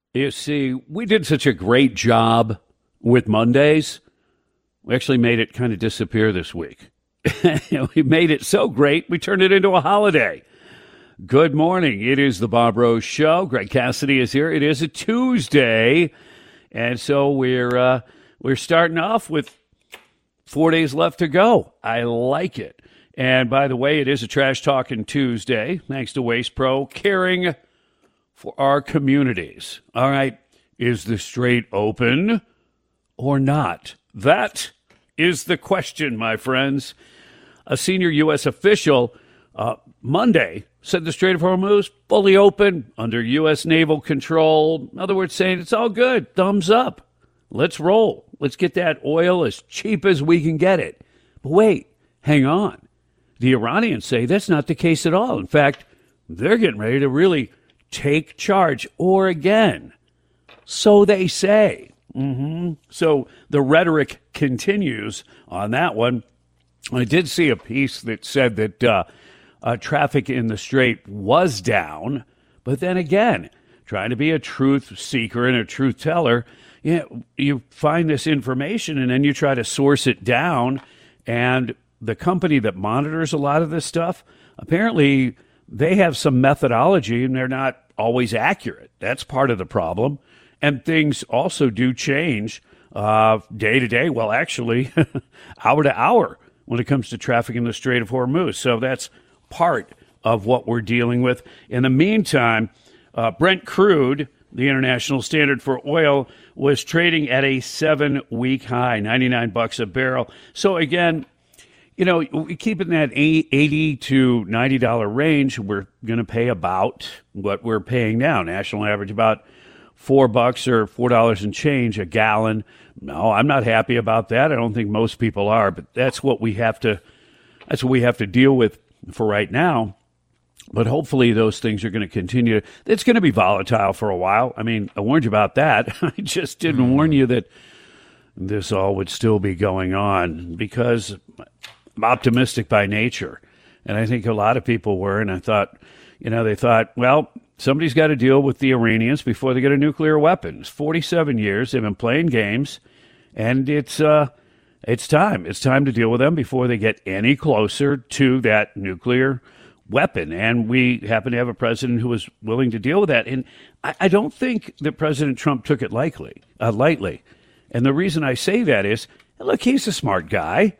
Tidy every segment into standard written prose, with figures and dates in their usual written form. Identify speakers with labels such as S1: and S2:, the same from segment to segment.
S1: You see, we did such a great job with Mondays. We actually made it kind of disappear this week. We made it so great, we turned it into a holiday. Good morning. It is the Bob Rose Show. Greg Cassidy is here. It is a Tuesday, and so we're starting off with 4 days left to go. I like it. And by the way, it is a Trash Talking Tuesday, thanks to Waste Pro, caring for our communities. All right, is the strait open or not? That is the question, my friends. A senior U.S. official Monday said the Strait of Hormuz fully open under U.S. naval control. In other words, saying it's all good. Thumbs up. Let's roll. Let's get that oil as cheap as we can get it. But wait, hang on. The Iranians say that's not the case at all. In fact, they're getting ready to really take charge, or again, so they say. So the rhetoric continues on that one. I did see a piece that said that traffic in the Strait was down, but then again, trying to be a truth seeker and a truth teller, you find this information and then you try to source it down, and the company that monitors a lot of this stuff, apparently they have some methodology and they're not always accurate. That's part of the problem. And things also do change day to day. Well, actually, hour to hour when it comes to traffic in the Strait of Hormuz. So that's part of what we're dealing with. In the meantime, Brent crude, the international standard for oil, was trading at a 7-week high, $99 a barrel. So again, we keep it in that $80 to $90 range. We're going to pay about what we're paying now. National average about $4 or $4 and change a gallon. No, I'm not happy about that. I don't think most people are, but that's what we have to deal with for right now. But hopefully those things are going to continue. It's going to be volatile for a while. I mean, I warned you about that. I just didn't warn you that this all would still be going on, because I'm optimistic by nature. And I think a lot of people were. And I thought, they thought, well, somebody's got to deal with the Iranians before they get a nuclear weapon. It's 47 years. They've been playing games. And it's time. It's time to deal with them before they get any closer to that nuclear weapon. And we happen to have a president who was willing to deal with that. And I don't think that President Trump took it lightly. And the reason I say that is, look, he's a smart guy.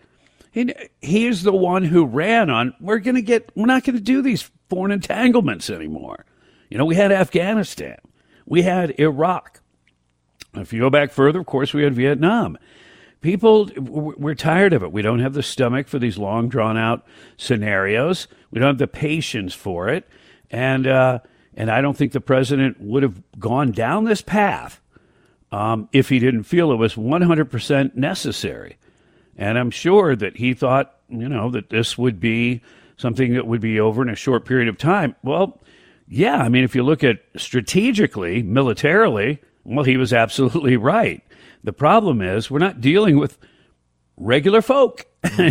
S1: He is the one who ran on, we're not going to do these foreign entanglements anymore. We had Afghanistan. We had Iraq. If you go back further, of course, we had Vietnam. People, we're tired of it. We don't have the stomach for these long, drawn-out scenarios. We don't have the patience for it. And I don't think the president would have gone down this path if he didn't feel it was 100% necessary. And I'm sure that he thought, that this would be something that would be over in a short period of time. Well, yeah, I mean, if you look at strategically, militarily, well, he was absolutely right. The problem is we're not dealing with regular folk.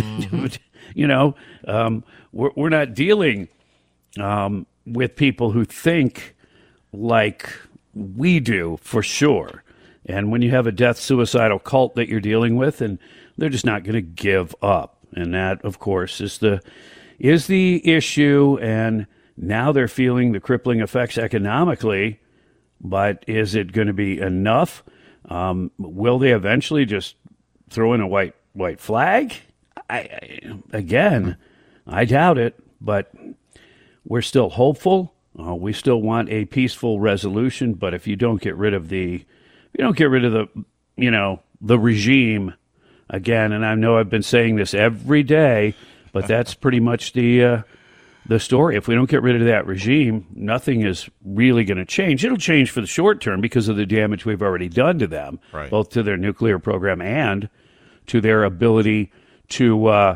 S1: We're not dealing with people who think like we do, for sure. And when you have a death suicidal cult that you're dealing with, and they're just not going to give up. And that, of course, is the issue. And now they're feeling the crippling effects economically. But is it going to be enough? Will they eventually just throw in a white flag? I doubt it. But we're still hopeful. We still want a peaceful resolution. But if you don't get rid of the regime, again, and I know I've been saying this every day, but that's pretty much the story. If we don't get rid of that regime, nothing is really going to change. It'll change for the short term because of the damage we've already done to them, right, both to their nuclear program and to their ability to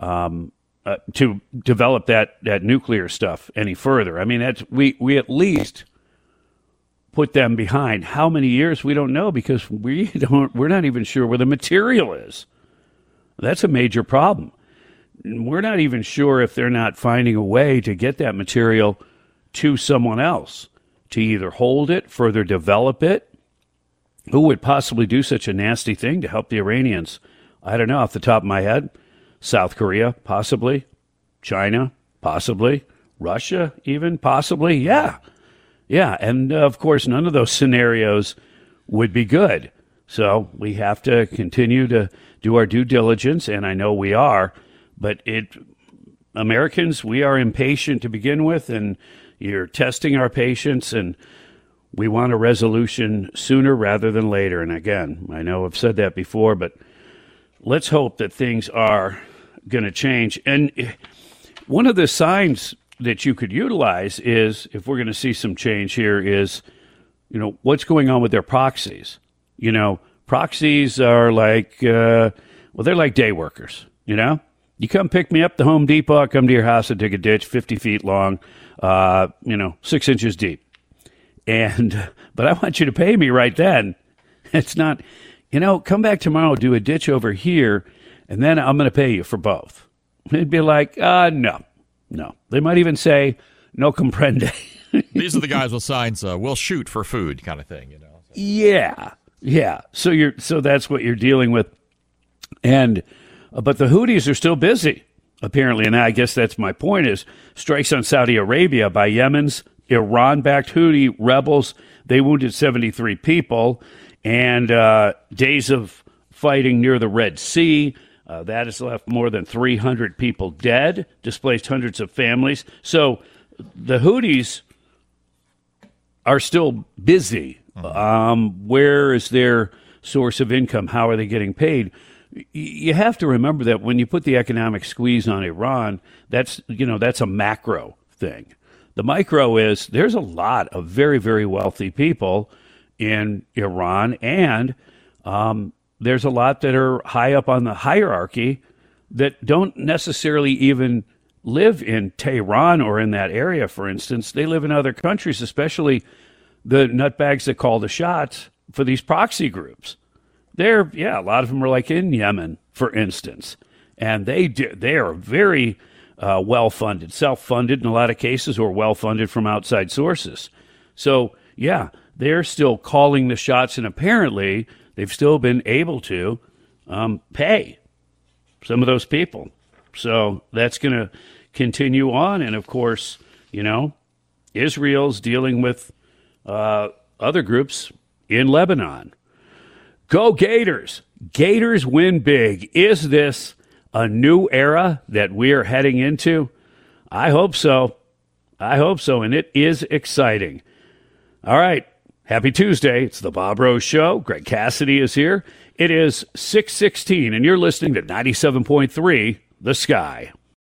S1: develop that nuclear stuff any further. I mean, we at least put them behind. How many years, we don't know, because we're not even sure where the material is. That's a major problem. We're not even sure if they're not finding a way to get that material to someone else, to either hold it, further develop it. Who would possibly do such a nasty thing to help the Iranians? I don't know off the top of my head. South Korea, possibly. China, possibly. Russia, even, possibly. Yeah. Yeah, and of course, none of those scenarios would be good. So we have to continue to do our due diligence, and I know we are, but Americans, we are impatient to begin with, and you're testing our patience, and we want a resolution sooner rather than later. And again, I know I've said that before, but let's hope that things are going to change. And one of the signs that you could utilize is, if we're going to see some change here, is, what's going on with their proxies. Proxies are like, they're like day workers, You come pick me up at the Home Depot, I come to your house and dig a ditch 50 feet long, 6 inches deep. But I want you to pay me right then. It's not, come back tomorrow, do a ditch over here, and then I'm going to pay you for both. It'd be like, no. They might even say, no comprende.
S2: These are the guys with signs, we'll shoot for food kind of thing, So.
S1: Yeah. So that's what you're dealing with. But the Houthis are still busy, apparently. And I guess that's my point, is strikes on Saudi Arabia by Yemen's Iran-backed Houthi rebels. They wounded 73 people. And days of fighting near the Red Sea. That has left more than 300 people dead, displaced hundreds of families. So the Houthis are still busy. Where is their source of income? How are they getting paid? You have to remember that when you put the economic squeeze on Iran, that's a macro thing. The micro is there's a lot of very, very wealthy people in Iran, and there's a lot that are high up on the hierarchy that don't necessarily even live in Tehran or in that area, for instance. They live in other countries, especially the nutbags that call the shots for these proxy groups. A lot of them are like in Yemen, for instance. And they are very well-funded, self-funded in a lot of cases, or well-funded from outside sources. So, they're still calling the shots, and apparently they've still been able to pay some of those people. So that's going to continue on. And, of course, Israel's dealing with other groups in Lebanon. Go Gators. Gators win big. Is this a new era that we're heading into? I hope so. And it is exciting. All right. Happy Tuesday. It's the Bob Rose Show. Greg Cassidy is here. It is 6:16, and you're listening to 97.3 The Sky.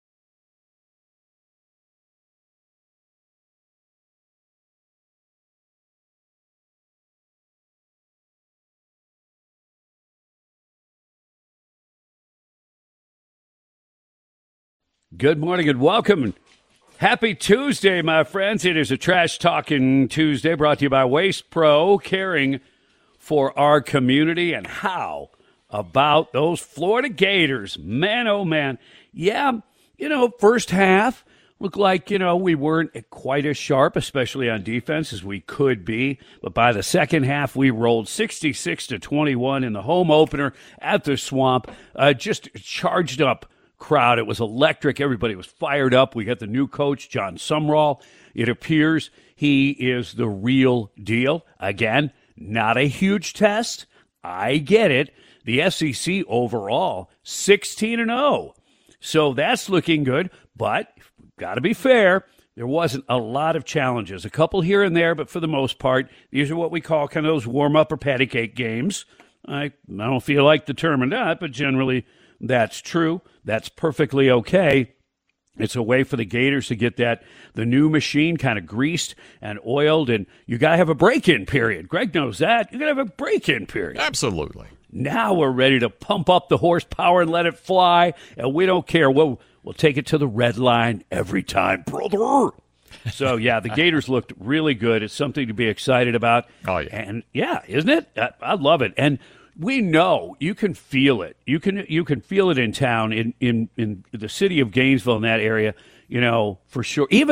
S1: Good morning and welcome. Happy Tuesday, my friends. It is a Trash Talking Tuesday brought to you by Waste Pro, caring for our community. And how about those Florida Gators? Man, oh, man. Yeah, first half looked like, we weren't quite as sharp, especially on defense, as we could be. But by the second half, we rolled 66-21 in the home opener at the Swamp. Just charged up crowd. It was electric. Everybody was fired up. We got the new coach, John Sumrall. It appears he is the real deal. Again, not a huge test. I get it. The SEC overall, 16-0. So that's looking good. But got to be fair, there wasn't a lot of challenges. A couple here and there, but for the most part, these are what we call kind of those warm-up or patty cake games. I don't feel like the term or not, but generally that's true. That's perfectly okay. It's a way for the Gators to get the new machine kind of greased and oiled, and you got to have a break-in period. Greg knows that. You got to have a break-in period.
S2: Absolutely.
S1: Now we're ready to pump up the horsepower and let it fly, and we don't care. We'll take it to the red line every time, brother. So, the Gators looked really good. It's something to be excited about.
S2: Oh, yeah.
S1: And, isn't it? I love it. And we know you can feel it. You can feel it in town, in the city of Gainesville, in that area, for sure. Even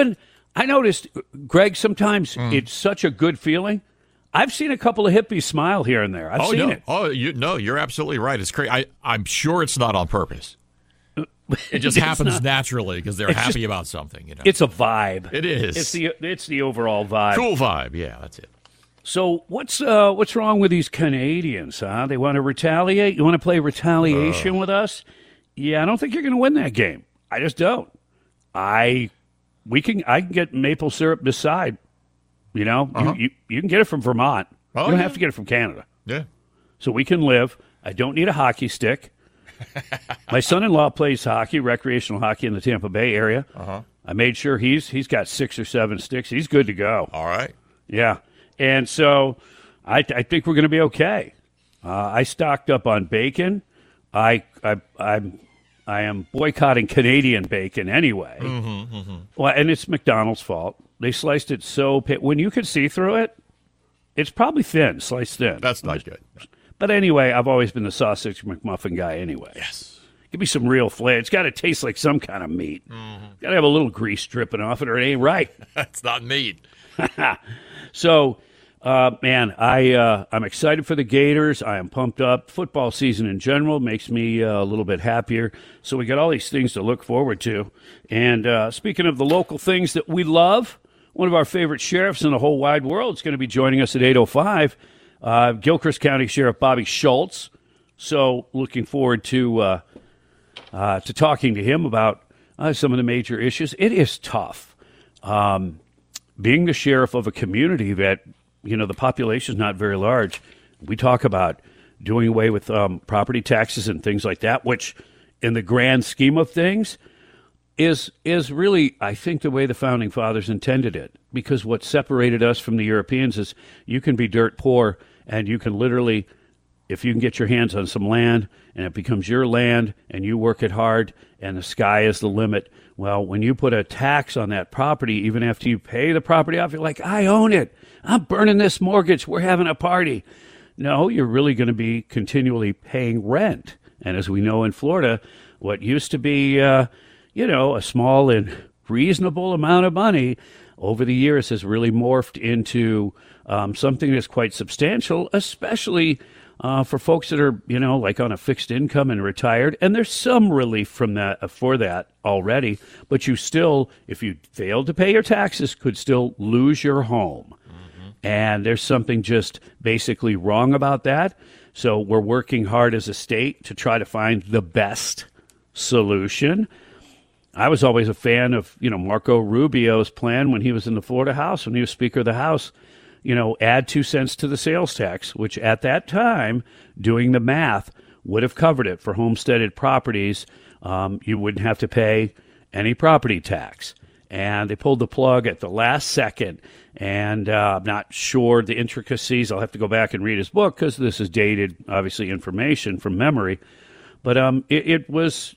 S1: I noticed, Greg, sometimes it's such a good feeling. I've seen a couple of hippies smile here and there. I've seen it.
S2: Oh, you're absolutely right. It's crazy. I'm sure it's not on purpose. It just happens naturally because they're happy about something. You know,
S1: it's a vibe.
S2: It is.
S1: It's the overall vibe.
S2: Cool vibe. Yeah, that's it.
S1: So what's wrong with these Canadians? Huh? They want to retaliate. You want to play retaliation with us? Yeah, I don't think you're going to win that game. I just don't. I can get maple syrup beside. You know, you can get it from Vermont. You don't have to get it from Canada.
S2: Yeah.
S1: So we can live. I don't need a hockey stick. My son-in-law plays hockey, recreational hockey in the Tampa Bay area. I made sure he's got 6 or 7 sticks. He's good to go.
S2: All right.
S1: Yeah. And so I think we're going to be okay. I stocked up on bacon. I am boycotting Canadian bacon anyway. Well, and it's McDonald's fault. They sliced it so when you could see through it, it's probably thin, sliced thin.
S2: That's not good.
S1: But anyway, I've always been the sausage McMuffin guy anyway.
S2: Yes.
S1: Give me some real flavor. It's got to taste like some kind of meat. Got to have a little grease dripping off it or it ain't right.
S2: That's not meat.
S1: So, man, I'm excited for the Gators. I am pumped up. Football season in general makes me a little bit happier. So we got all these things to look forward to. And speaking of the local things that we love, one of our favorite sheriffs in the whole wide world is going to be joining us at 8:05. Gilchrist County Sheriff Bobby Schultz. So looking forward to talking to him about some of the major issues. It is tough being the sheriff of a community that, you know, the population is not very large. We talk about doing away with property taxes and things like that, which in the grand scheme of things is really, I think, the way the Founding Fathers intended it. Because what separated us from the Europeans is you can be dirt poor and you can literally, if you can get your hands on some land and it becomes your land and you work it hard and the sky is the limit, well, when you put a tax on that property, even after you pay the property off, you're like, I own it. I'm burning this mortgage. We're having a party. No, you're really going to be continually paying rent. And as we know in Florida, what used to be, a small and reasonable amount of money over the years has really morphed into something that's quite substantial, especially for folks that are, like on a fixed income and retired. And there's some relief from that for that already. But you still, if you failed to pay your taxes, could still lose your home. And there's something just basically wrong about that. So we're working hard as a state to try to find the best solution. I was always a fan of, Marco Rubio's plan when he was in the Florida House, when he was Speaker of the House, add 2 cents to the sales tax, which at that time, doing the math, would have covered it for homesteaded properties. You wouldn't have to pay any property tax. And they pulled the plug at the last second. And I'm not sure the intricacies. I'll have to go back and read his book because this is dated, obviously, information from memory. But it was,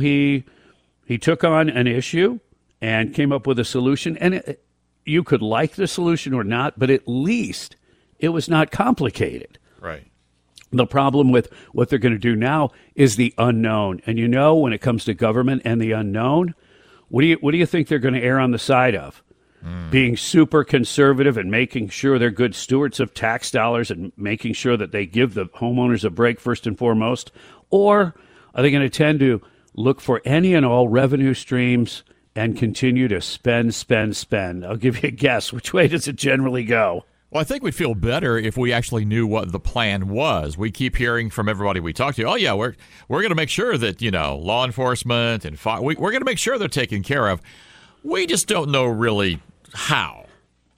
S1: he took on an issue and came up with a solution. And you could like the solution or not, but at least it was not complicated.
S2: Right.
S1: The problem with what they're going to do now is the unknown. And when it comes to government and the unknown, what do you think they're going to err on the side of? Being super conservative and making sure they're good stewards of tax dollars and making sure that they give the homeowners a break first and foremost? Or are they going to tend to look for any and all revenue streams and continue to spend? I'll give you a guess. Which way does it generally go?
S2: Well, I think we'd feel better if we actually knew what the plan was. We keep hearing from everybody we talk to, oh, yeah, we're going to make sure that, law enforcement and we're going to make sure they're taken care of. We just don't know really how.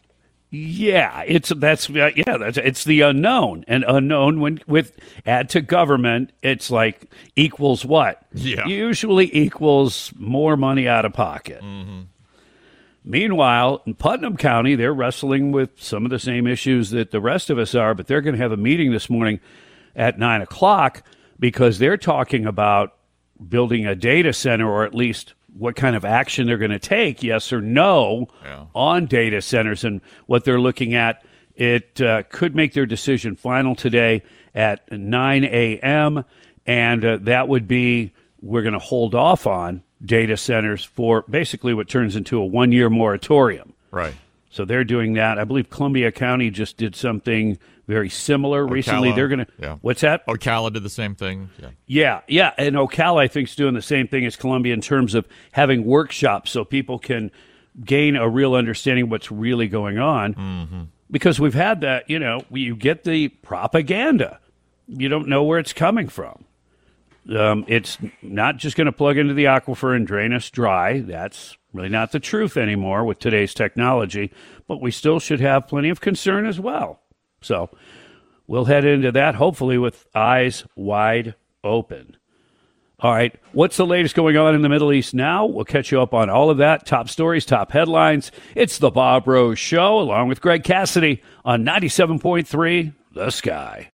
S1: Yeah, it's the unknown. And unknown with add to government, it's like equals what?
S2: Yeah.
S1: Usually equals more money out of pocket. Meanwhile, in Putnam County, they're wrestling with some of the same issues that the rest of us are, but they're going to have a meeting this morning at 9 o'clock because they're talking about building a data center, or at least what kind of action they're going to take, yes or no, on data centers. And what they're looking at, it could make their decision final today at 9 a.m., and that would be we're going to hold off on data centers for basically what turns into a one-year moratorium.
S2: Right.
S1: So they're doing that. I believe Columbia County just did something very similar recently. They're going to. What's that?
S2: Ocala did the same thing.
S1: Yeah. And Ocala, I think, is doing the same thing as Columbia in terms of having workshops so people can gain a real understanding of what's really going on.
S2: Mm-hmm.
S1: Because we've had that, you get the propaganda. You don't know where it's coming from. It's not just going to plug into the aquifer and drain us dry. That's really not the truth anymore with today's technology, but we still should have plenty of concern as well. So we'll head into that, hopefully with eyes wide open. All right, what's the latest going on in the Middle East now? We'll catch you up on all of that, top stories, top headlines. It's the Bob Rose Show, along with Greg Cassidy on 97.3 The Sky.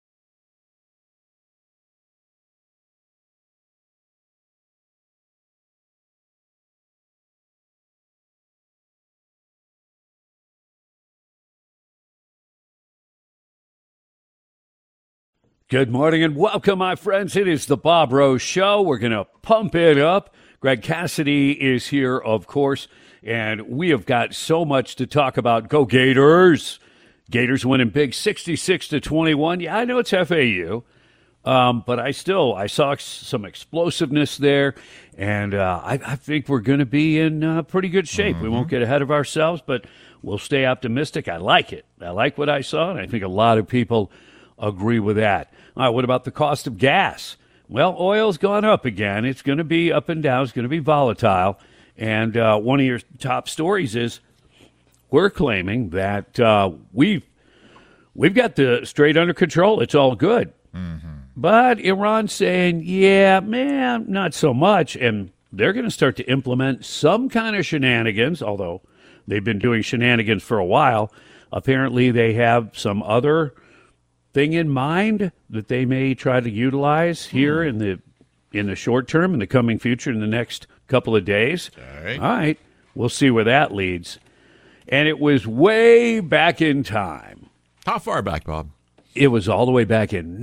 S1: Good morning and welcome, my friends. It is the Bob Rose Show. We're going to pump it up. Greg Cassidy is here, of course, and we have got so much to talk about. Go Gators! Gators winning big 66-21. Yeah, I know it's FAU, but I saw some explosiveness there, and I think we're going to be in pretty good shape. We won't get ahead of ourselves, but we'll stay optimistic. I like it. I like what I saw, and I think a lot of people agree with that. All right, what about the cost of gas? Well, oil's gone up again. It's going to be up and down. It's going to be volatile. And one of your top stories is we're claiming that we've got the straight under control. It's all good. Mm-hmm. But Iran's saying, yeah, man, not so much. And they're going to start to implement some kind of shenanigans, although they've been doing shenanigans for a while. Apparently, they have some other thing in mind that they may try to utilize here in the short term, in the coming future, in the next couple of days. All right. We'll see where that leads. And it was way back in time.
S2: How far back, Bob?
S1: It was all the way back in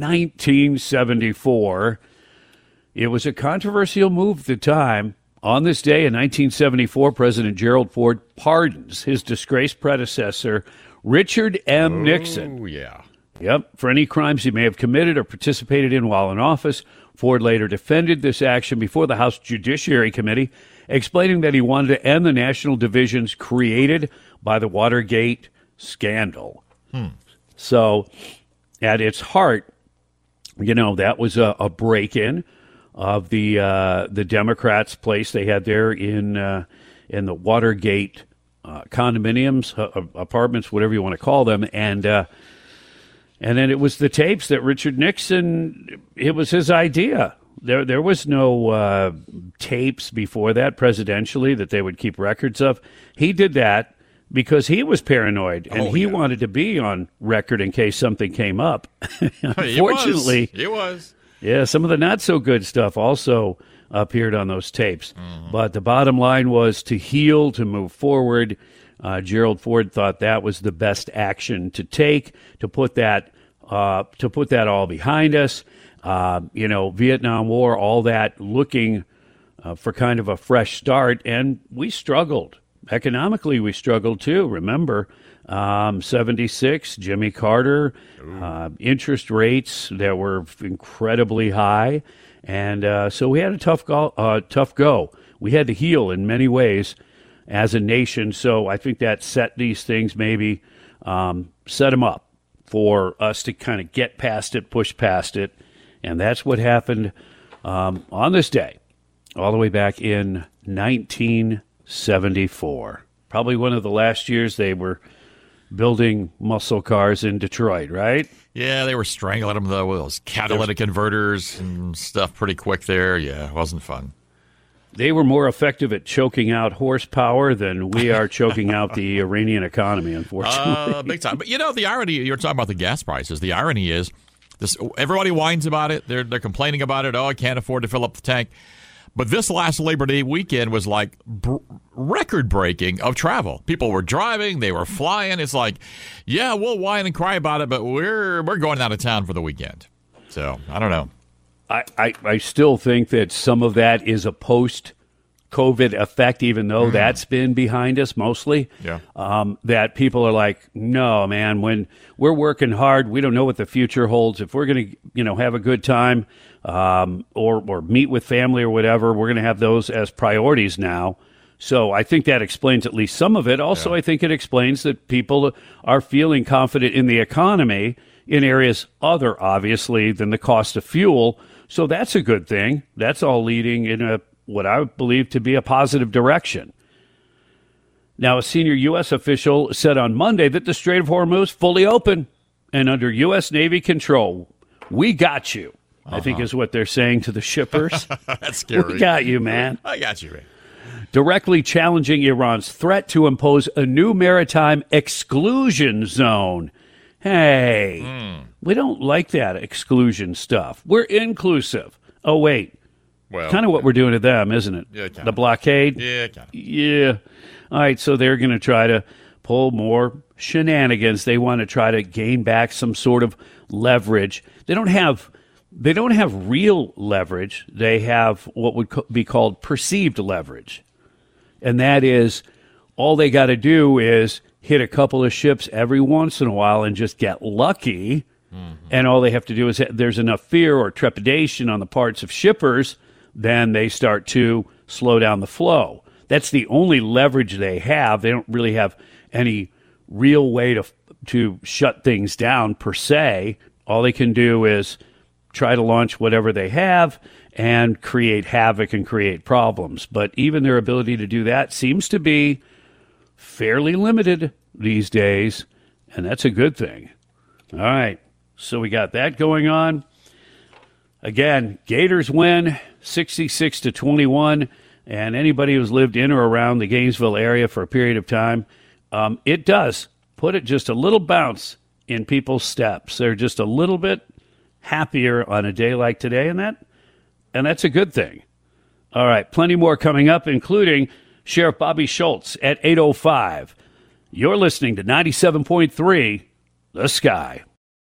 S1: 1974. It was a controversial move at the time. On this day in 1974, President Gerald Ford pardons his disgraced predecessor, Richard M. Nixon.
S2: Oh, yeah.
S1: Yep, for any crimes he may have committed or participated in while in office. Ford later defended this action before the House Judiciary Committee, explaining that he wanted to end the national divisions created by the Watergate scandal. So, at its heart, that was a break-in of the Democrats' place they had there in the Watergate condominiums, apartments, whatever you want to call them, and then it was the tapes that Richard Nixon, it was his idea. There was no tapes before that presumptually that they would keep records of. He did that because he was paranoid, and he wanted to be on record in case something came up. Unfortunately,
S2: it was.
S1: Yeah, some of the not-so-good stuff also appeared on those tapes. Mm-hmm. But the bottom line was to heal, to move forward. Gerald Ford thought that was the best action to take to put that all behind us. Vietnam War, all that, looking for kind of a fresh start, and we struggled economically. We struggled too. Remember, 76, Jimmy Carter, interest rates that were incredibly high, and so we had a tough go. We had to heal in many ways as a nation, so I think that set these things maybe set them up for us to kind of get past it, push past it, and that's what happened on this day, all the way back in 1974. Probably one of the last years they were building muscle cars in Detroit, right?
S2: Yeah, they were strangling them, though, with those catalytic converters and stuff pretty quick there. Yeah, it wasn't fun.
S1: They were more effective at choking out horsepower than we are choking out the Iranian economy, unfortunately.
S2: Big time. But, the irony, you're talking about the gas prices. The irony is, this everybody whines about it. They're complaining about it. Oh, I can't afford to fill up the tank. But this last Labor Day weekend was like record-breaking of travel. People were driving. They were flying. It's like, yeah, we'll whine and cry about it, but we're going out of town for the weekend. So, I don't know.
S1: I still think that some of that is a post COVID effect, even though that's been behind us mostly.
S2: Yeah.
S1: That people are like, no, man, when we're working hard, we don't know what the future holds. If we're going to, have a good time or meet with family or whatever, we're going to have those as priorities now. So I think that explains at least some of it. Also, I think it explains that people are feeling confident in the economy in areas other, obviously, than the cost of fuel. So that's a good thing. That's all leading in what I believe to be a positive direction. Now, a senior U.S. official said on Monday that the Strait of Hormuz fully open and under U.S. Navy control. We got you, I think is what they're saying to the shippers.
S2: That's scary.
S1: We got you, man.
S2: I got you, man.
S1: Directly challenging Iran's threat to impose a new maritime exclusion zone. Hey, we don't like that exclusion stuff. We're inclusive. Oh, wait.
S2: Well,
S1: Kind of what we're doing to them, isn't it?
S2: Yeah, kinda.
S1: The blockade?
S2: Yeah, kind of.
S1: Yeah. All right, so they're going to try to pull more shenanigans. They want to try to gain back some sort of leverage. They don't have real leverage. They have what would be called perceived leverage. And that is all they got to do is hit a couple of ships every once in a while and just get lucky. And all they have to do is there's enough fear or trepidation on the parts of shippers, then they start to slow down the flow. That's the only leverage they have. They don't really have any real way to shut things down per se. All they can do is try to launch whatever they have and create havoc and create problems. But even their ability to do that seems to be fairly limited these days, and that's a good thing. All right, so we got that going on. Again, Gators win 66-21, and anybody who's lived in or around the Gainesville area for a period of time, it does put it just a little bounce in people's steps. They're just a little bit happier on a day like today, and that's a good thing. All right, plenty more coming up, including Sheriff Bobby Schultz at 8:05. You're listening to 97.3 The Sky.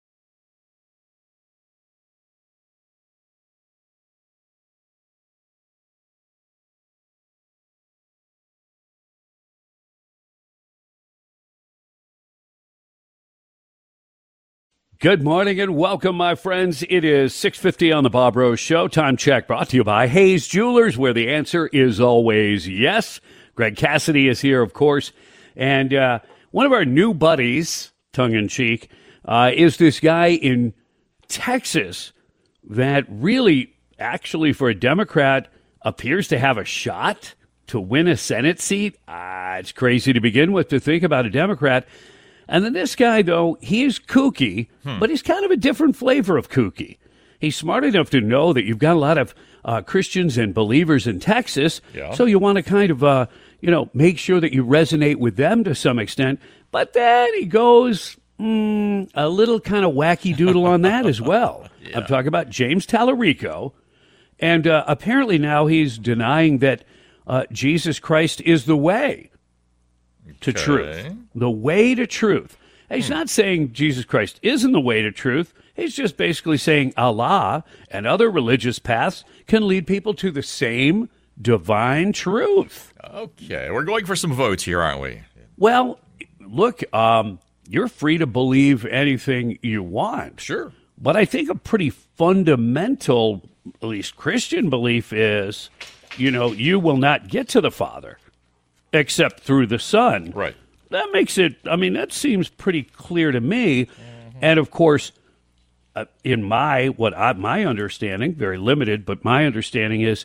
S1: Good morning and welcome, my friends. It is 6:50 on the Bob Rose Show. Time check brought to you by Hayes Jewelers, where the answer is always yes. Greg Cassidy is here, of course. And one of our new buddies, tongue-in-cheek, is this guy in Texas that really, actually, for a Democrat, appears to have a shot to win a Senate seat. It's crazy to begin with to think about a Democrat. And then this guy, though, he's kooky, but he's kind of a different flavor of kooky. He's smart enough to know that you've got a lot of Christians and believers in Texas, so you want to kind of, make sure that you resonate with them to some extent. But then he goes a little kind of wacky doodle on that as well. I'm talking about James Tallarico. And apparently now he's denying that Jesus Christ is the way to truth. The way to truth. He's not saying Jesus Christ isn't the way to truth. He's just basically saying Allah and other religious paths can lead people to the same divine truth.
S2: Okay, we're going for some votes here, aren't we?
S1: Well, look, you're free to believe anything you want.
S2: Sure.
S1: But I think a pretty fundamental, at least Christian belief is, you will not get to the Father except through the Son.
S2: Right.
S1: That makes it, that seems pretty clear to me. And of course, in my understanding, very limited, but my understanding is,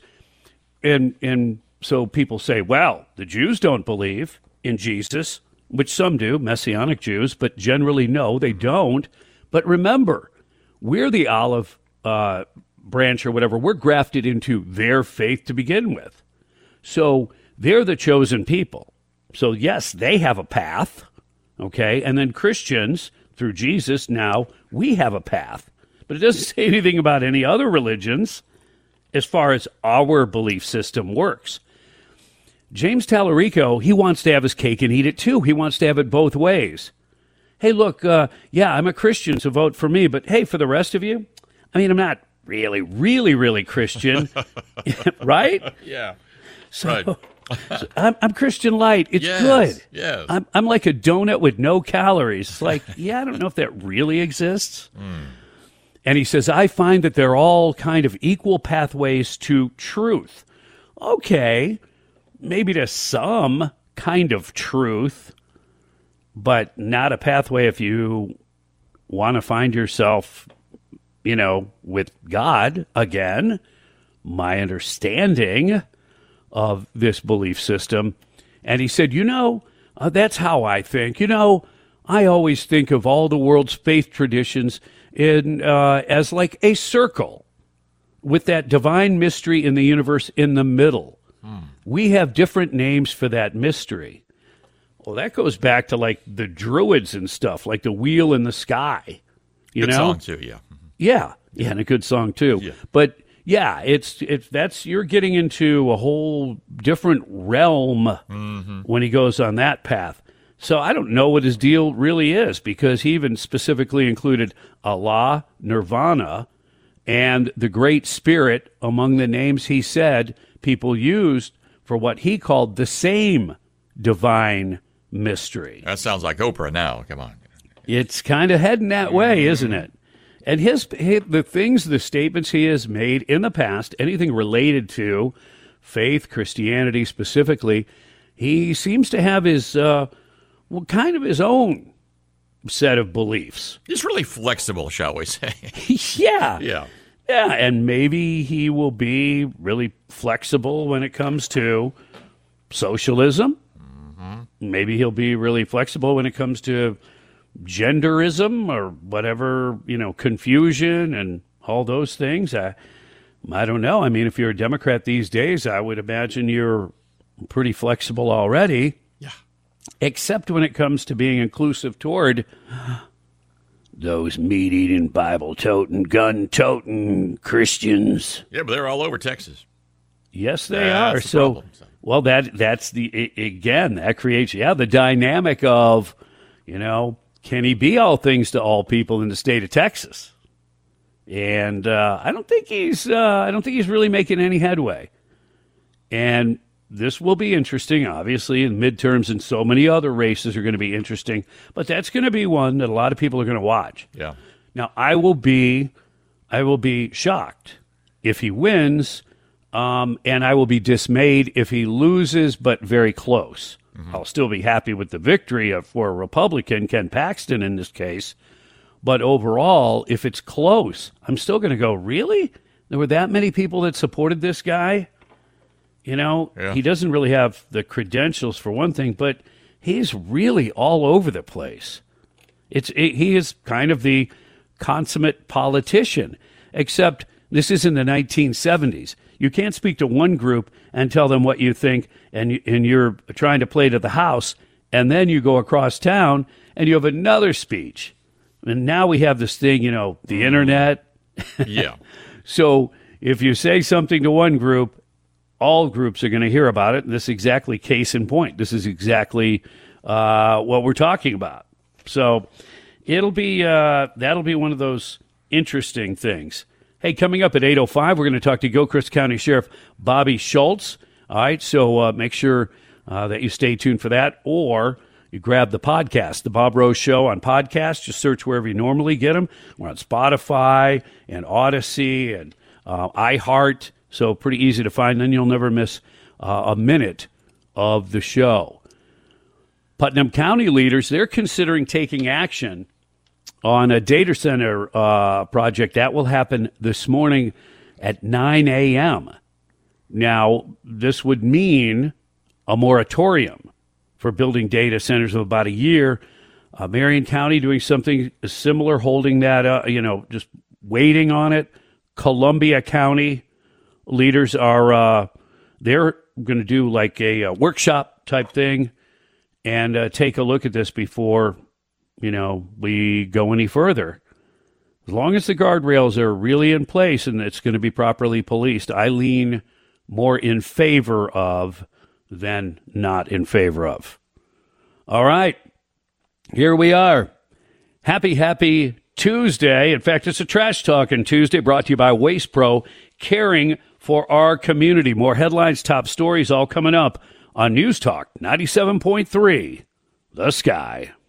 S1: and so people say, well, the Jews don't believe in Jesus, which some do, Messianic Jews, but generally, no, they don't. But remember, we're the olive branch or whatever. We're grafted into their faith to begin with. So they're the chosen people. So, yes, they have a path, okay? And then Christians, through Jesus, now we have a path. But it doesn't say anything about any other religions as far as our belief system works. James Tallarico, he wants to have his cake and eat it too. He wants to have it both ways. Hey, look, I'm a Christian, so vote for me. But, hey, for the rest of you, I'm not really Christian, right?
S2: Yeah.
S1: So,
S2: Right.
S1: so I'm Christian Light. It's
S2: Yes,
S1: good.
S2: yes.
S1: I'm like a donut with no calories. It's like, yeah, I don't know if that really exists. And he says, I find that they're all kind of equal pathways to truth. Okay, maybe to some kind of truth, but not a pathway if you want to find yourself, with God again. My understanding of this belief system. And he said, that's how I think. I always think of all the world's faith traditions as like a circle with that divine mystery in the universe in the middle. We have different names for that mystery. Well, that goes back to like the Druids and stuff, like the wheel in the sky.
S2: Good song too, yeah.
S1: Yeah, and a good song too.
S2: Yeah.
S1: But yeah, it's you're getting into a whole different realm when he goes on that path. So I don't know what his deal really is, because he even specifically included Allah, Nirvana, and the Great Spirit among the names he said people used for what he called the same divine mystery.
S2: That sounds like Oprah now. Come on.
S1: It's kind of heading that way, isn't it? And the statements he has made in the past, anything related to faith, Christianity specifically, he seems to have his, kind of his own set of beliefs.
S2: He's really flexible, shall we say.
S1: Yeah.
S2: Yeah.
S1: Yeah, and maybe he will be really flexible when it comes to socialism. Maybe he'll be really flexible when it comes to genderism or whatever, confusion and all those things. I don't know. I mean, if you're a Democrat these days, I would imagine you're pretty flexible already.
S2: Yeah.
S1: Except when it comes to being inclusive toward those meat-eating, Bible-toting, gun-toting Christians.
S2: Yeah, but they're all over Texas.
S1: Yes, they
S2: That's
S1: are.
S2: the
S1: So,
S2: problem.
S1: well, that creates, the dynamic of, can he be all things to all people in the state of Texas? And I don't think he's really making any headway. And this will be interesting, obviously, in midterms, and so many other races are going to be interesting. But that's going to be one that a lot of people are going to watch.
S2: Yeah.
S1: Now, I will be shocked if he wins, and I will be dismayed if he loses, but very close. I'll still be happy with the victory for a Republican, Ken Paxton in this case. But overall, if it's close, I'm still going to go, really? There were that many people that supported this guy?
S2: Yeah.
S1: He doesn't really have the credentials for one thing, but he's really all over the place. He is kind of the consummate politician, except this is in the 1970s. You can't speak to one group and tell them what you think, and you're trying to play to the house, and then you go across town and you have another speech. And now we have this thing, the internet.
S2: Yeah.
S1: So if you say something to one group, all groups are going to hear about it. And this is exactly case in point. This is exactly what we're talking about. So that'll be one of those interesting things. Hey, coming up at 8:05, we're going to talk to Gilchrist County Sheriff Bobby Schultz. All right, so make sure that you stay tuned for that, or you grab the podcast, The Bob Rose Show on podcast. Just search wherever you normally get them. We're on Spotify and Odyssey and iHeart, so pretty easy to find. Then you'll never miss a minute of the show. Putnam County leaders, they're considering taking action on a data center project. That will happen this morning at 9 a.m. Now, this would mean a moratorium for building data centers of about a year. Marion County doing something similar, holding that, just waiting on it. Columbia County leaders are, they're going to do like a workshop type thing and take a look at this before, we go any further. As long as the guardrails are really in place and it's going to be properly policed, I lean more in favor of than not in favor of. All right, here we are. Happy Tuesday. In fact, it's a Trash Talking Tuesday brought to you by Waste Pro, caring for our community. More headlines, top stories, all coming up on News Talk 97.3, The Sky.